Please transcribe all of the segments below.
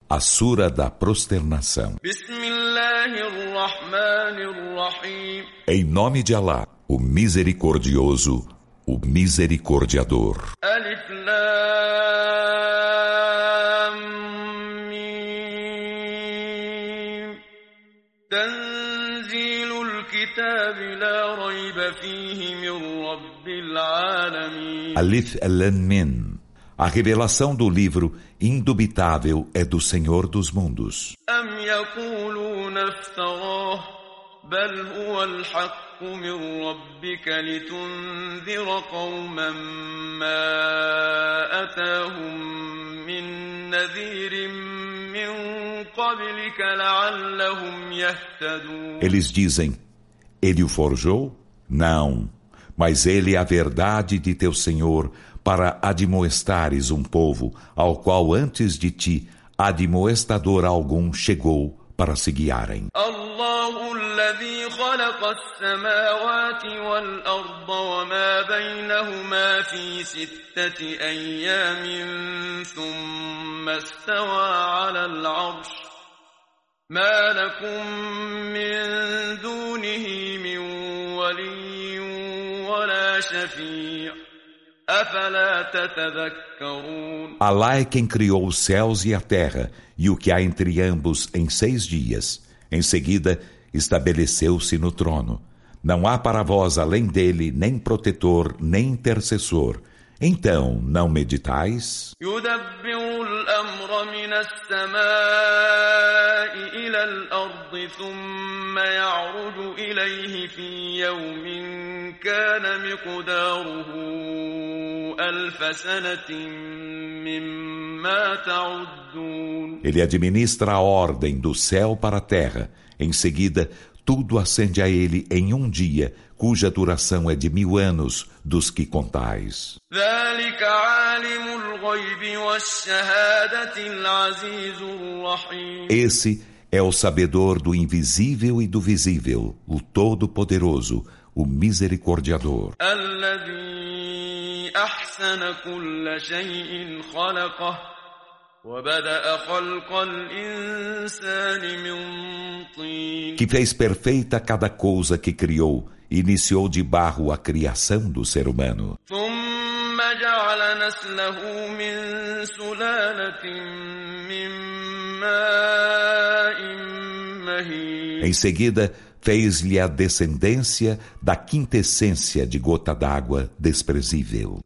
A Sura da Prosternação. Em nome de Alá, o Misericordioso, o Misericordiador. Alif Lam Mim. Tanzilul Kitab la rayba fihi min Rabbil Alamin. Alif Lam Mim. A revelação do livro indubitável é do Senhor dos mundos. Am yaquluna iftarah, bal huwa al-haqq min rabbika litunzira qauman ma atahum min nadhirin min qablika la'allahum yahtadun. Eles dizem: ele o forjou? Não, mas ele é a verdade de teu Senhor, para admoestares um povo ao qual antes de ti admoestador algum chegou para se guiarem. Allahu alladhi khalaqa as-samawati wal-arda wa ma baynahuma fi sittati ayyamin thumma istawa 'ala al-'arsh ma lakum min dunihi min waliyyin wa la shafi'. Alá é quem criou os céus e a terra e o que há entre ambos em 6 dias. Em seguida, estabeleceu-se no trono. Não há para vós além dele nem protetor, nem intercessor. Então, não meditais? يدبر الأمر من السماء إلى الأرض ثم يعرج إليه في يوم كان مقداره 1000 سنة مما تعدون. Ele administra a ordem do céu para a terra. Em seguida, tudo ascende a ele em um dia, cuja duração é de 1000 anos dos que contais. Esse é o sabedor do invisível e do visível, o Todo-Poderoso, o Misericordiador. Que fez perfeita cada coisa que criou, iniciou de barro a criação do ser humano. Em seguida, fez-lhe a descendência da quintessência de gota d'água desprezível.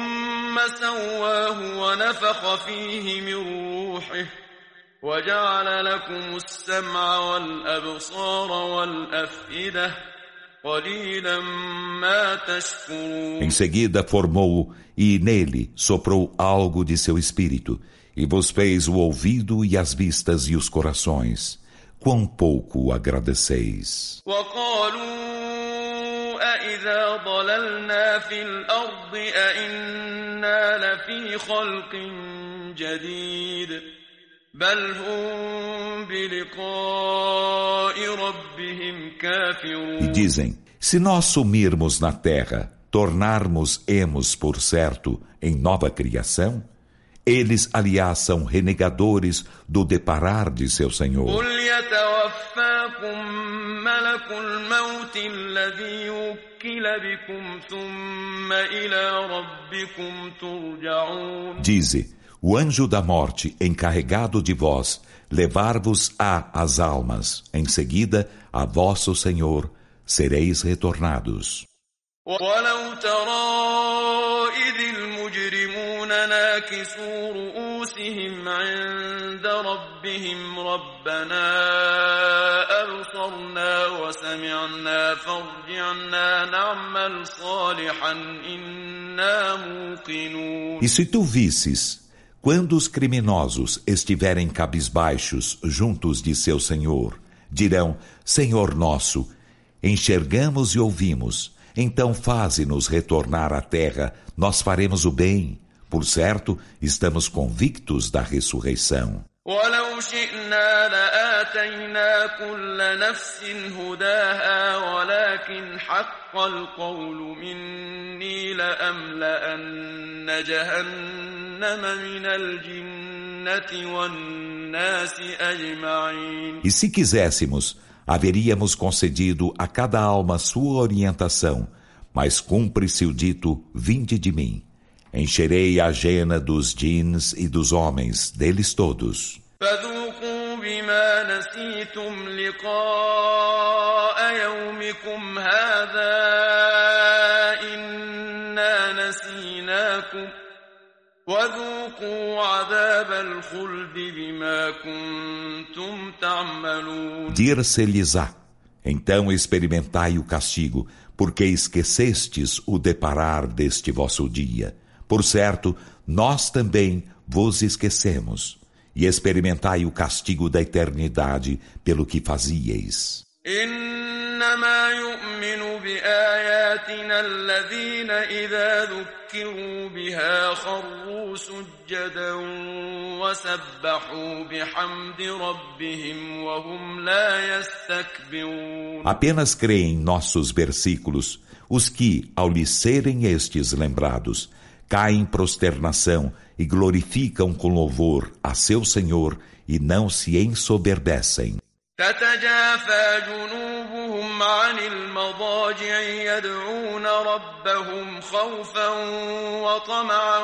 وجعل لكم السمع والأبصار والأفئدة قليلا ما تشكرون. Em seguida formou-o e nele soprou algo de seu espírito e vos fez o ouvido e as vistas e os corações. Quão pouco agradeceis. أإذا ضللنا في الأرض أإنا لفي خلق جديد بل هم بلقاء ربهم كافرون. E dizem, se nós sumirmos na terra, tornarmos-emos por certo em nova criação, eles, aliás, são renegadores do deparar de seu Senhor. قل يتوفاكم ملك الموت الذي وكل بكم ثم إلى ربكم ترجعون. Dize, o anjo da morte encarregado de vós levar-vos-á as almas, em seguida a vosso Senhor sereis retornados. وَلَوْ تَرَى إِذِ الْمُجْرِمُونَ نَاكِسُو رُءُوسِهِمْ عِندَ رَبِّهِمْ رَبَّنَا أَبْصَرْنَا وَسَمِعْنَا فَارْجِعْنَا نَعْمَلْ صَالِحًا إِنَّا مُوقِنُونَ. E se tu visses, quando os criminosos estiverem cabisbaixos juntos de seu Senhor, dirão, Senhor nosso, enxergamos e ouvimos, então faze-nos retornar à terra, nós faremos o bem. Por certo, estamos convictos da ressurreição. وَلَوْ شِئْنَا لَآتَيْنَا كُلَّ نَفْسٍ هُدَاهَا وَلَكِنْ حَقَّ الْقَوْلُ مِنِّي لَأَمْلَأَنَّ جَهَنَّمَ مِنَ الْجِنَّةِ والناس أجمعين. E se quiséssemos, haveríamos concedido a cada alma sua orientação, mas cumpre-se o dito: vinde de mim. Encherei a jena dos djinns e dos homens, deles todos. فذوقوا بما نسيتم لقاء يومكم هذا إنا نسيناكم وذوقوا عذاب الخلد بما كنتم تعملون. Dir-se-lhes-á: então experimentai o castigo, porque esquecestes o deparar deste vosso dia. Por certo, nós também vos esquecemos. E experimentai o castigo da eternidade pelo que fazieis. إنما يؤمن بآياتنا الذين إذا ذكروا بها خروا سجدا وسبحوا بحمد ربهم وهم لا يستكبرون. Apenas creem em nossos versículos os que, ao lhes serem estes lembrados, caem em prosternação e glorificam com louvor a seu Senhor e não se ensoberbecem. تتجافى جنوبهم عن المضاجع يدعون ربهم خوفا وطمعا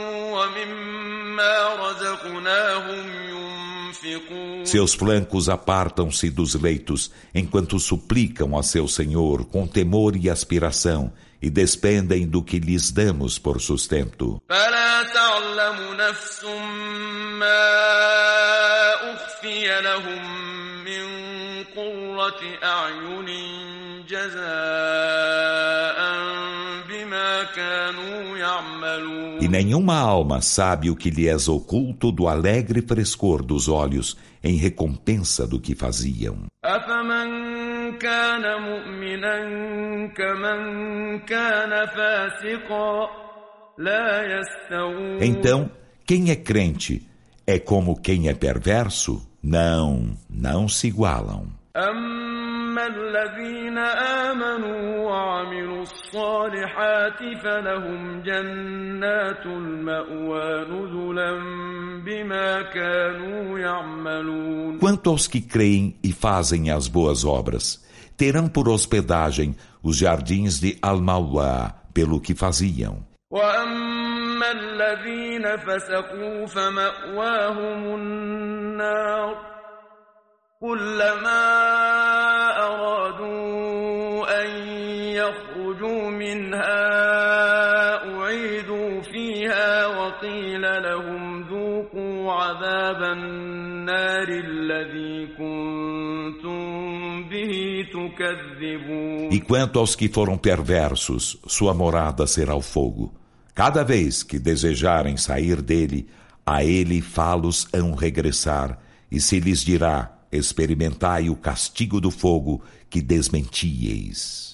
ومما رزقناهم ينفقون. Seus flancos apartam-se dos leitos enquanto suplicam a seu Senhor com temor e aspiração e despendem do que lhes damos por sustento. فلا تعلم نفس ما أخفي لهم من قرة أعين جزاء بما كانوا يعملون. E nenhuma alma sabe o que lhe é oculto do alegre frescor dos olhos em recompensa do que faziam. أفمن كان مؤمنا كمن كان فاسقا لا يستوون. Então, quem é crente é como quem é perverso? Não se igualam. أما الذين آمنوا وعملوا الصالحات فلهم جنات المأوى نزلا بما كانوا يعملون. Quanto aos que creem e fazem as boas obras, terão por hospedagem os jardins de Al-Mawá, pelo que faziam. وأما الذين فسقوا فمأواهم النار كلما أرادوا أن يخرجوا منها أعيدوا فيها وقيل لهم ذوقوا عذاب النار الذي كنتم به تكذبون. E quanto aos que foram perversos, sua morada será o fogo. Cada vez que desejarem sair dele, a ele fá-los hão regressar, e se lhes dirá: experimentai o castigo do fogo que desmentieis.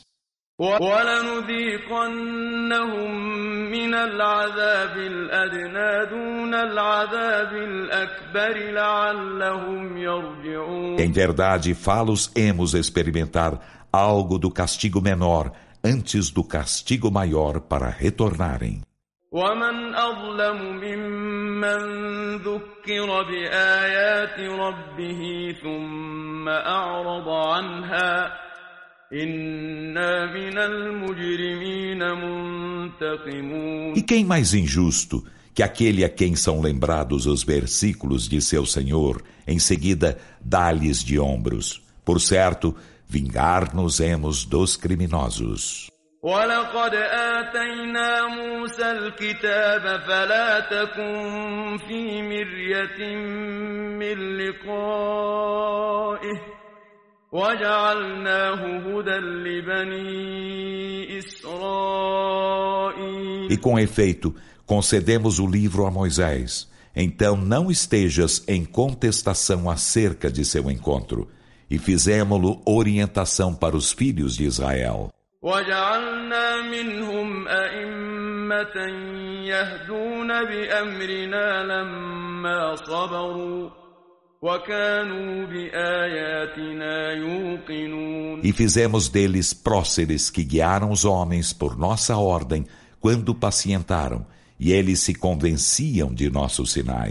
وَلَنُذِيقَنَّهُم مِّنَ الْعَذَابِ الْأَدْنَىٰ دُونَ الْعَذَابِ الْأَكْبَرِ لَعَلَّهُمْ يَرْجِعُونَ. Em verdade, fá-los-emos experimentar algo do castigo menor antes do castigo maior para retornarem. وَمَنْ أَظْلَمُ مِمَّنْ ذُكِّرَ بِآيَاتِ رَبِّهِ ثُمَّ أَعْرَضَ عَنْهَا إِنَّا مِنَ الْمُجْرِمِينَ مُنْتَقِمُونَ. E quem mais injusto que aquele a quem são lembrados os versículos de seu Senhor, em seguida dá-lhes de ombros? Por certo, vingar-nos-emos dos criminosos. وَلَقَدْ آتَيْنَا مُوسَى الْكِتَابَ فَلَا تَكُنْ فِي مِرْيَةٍ مِّن لِّقَائِهِ وَجَعَلْنَاهُ هُدًى لِّبَنِي إِسْرَائِيلَ. E com efeito, concedemos o livro a Moisés. Então não estejas em contestação acerca de seu encontro. E fizemo-lo orientação para os filhos de Israel. وَجَعَلْنَا مِنْهُمْ أَئِمَّةً يَهْدُونَ بِأَمْرِنَا لَمَّا صَبَرُوا وَكَانُوا بِآيَاتِنَا يُوقِنُونَ. E fizemos deles próceres que guiaram os homens por nossa ordem quando pacientaram, e eles se convenciam de nossos sinais.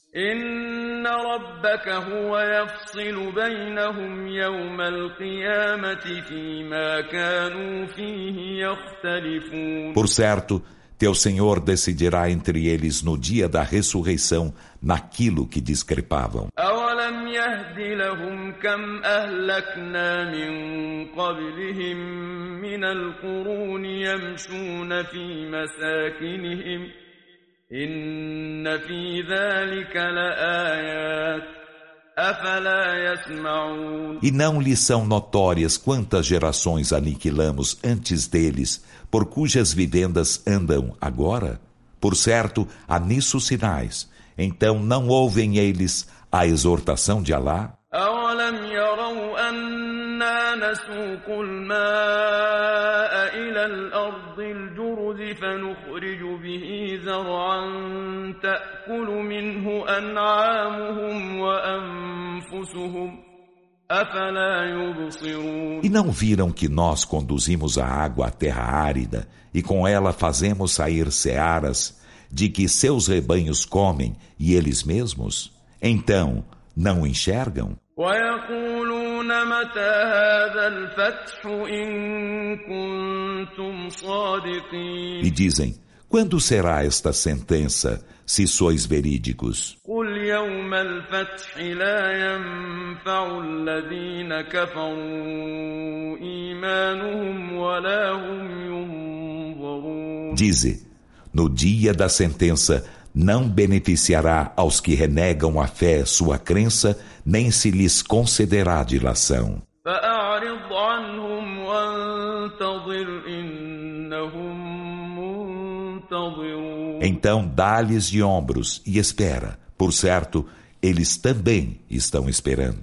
إن ربك هو يفصل بينهم يوم القيامة فيما كانوا فيه يختلفون. Por certo, teu Senhor decidirá entre eles no dia da ressurreição naquilo que discrepavam. أولم يهد لهم كم أهلكنا من قبلهم من القرون يمشون في مساكنهم إن في ذلك لآيات أفلا يسمعون. E não lhes são notórias quantas gerações aniquilamos antes deles, por cujas vivendas andam agora? Por certo, há nisso sinais. Então não ouvem eles a exortação de Alá? أولم يروا أنا نسوق الماء إلى الأرض الجرز فنخرج به زرعا تأكل منه أنعامهم وأنفسهم أفلا يبصرون. E não viram que nós conduzimos a água à terra árida e com ela fazemos sair searas de que seus rebanhos comem e eles mesmos? Então, não enxergam? ويقولون متى هذا الفتح إن كنتم صادقين. E dizem, quando será esta sentença, se sois verídicos? قل يوم الفتح لا ينفع الذين كفروا إيمانهم ولا هم ينظرون. Dize, no dia da sentença, não beneficiará aos que renegam a fé sua crença, nem se lhes concederá dilação. فأعرض عنهم وانتظر إنهم منتظرون. Então dá-lhes de ombros e espera. Por certo, eles também estão esperando.